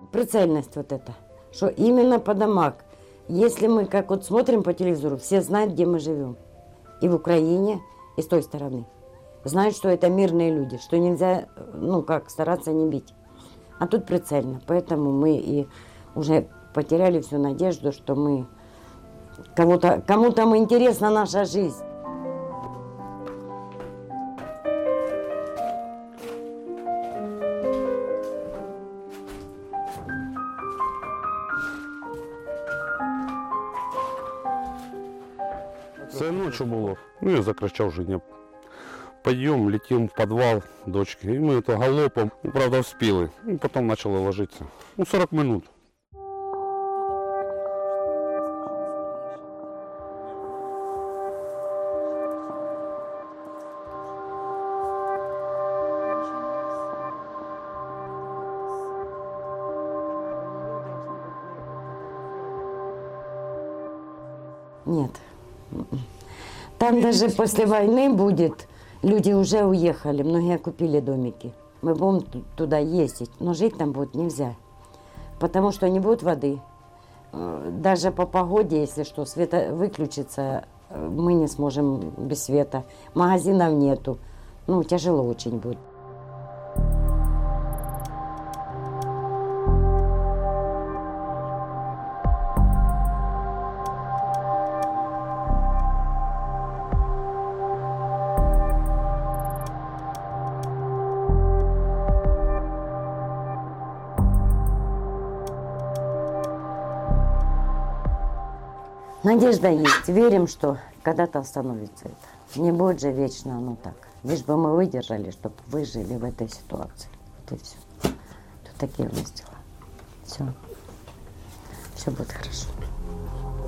прицельность вот это, что именно по домам. Если мы, как вот смотрим по телевизору, все знают, где мы живем. И в Украине, и с той стороны. Знают, что это мирные люди, что нельзя, стараться не бить. А тут прицельно. Поэтому мы и уже потеряли всю надежду, что мы кому-то интересна наша жизнь. Це ночью було. Ну, я закричав Женя, пойдем, летим в подвал дочки. И мы это галопом, правда, успели. И потом начали ложиться. 40 минут. Нет. Там даже после войны будет, люди уже уехали, многие купили домики. Мы будем туда ездить, но жить там будет нельзя, потому что не будет воды. Даже по погоде, если что, свет выключится, мы не сможем без света. Магазинов нету, тяжело очень будет. Надежда есть. Верим, что когда-то остановится это. Не будет же вечно оно так. Лишь бы мы выдержали, чтобы выжили в этой ситуации. Вот и все. Тут такие у нас дела. Все. Все будет хорошо.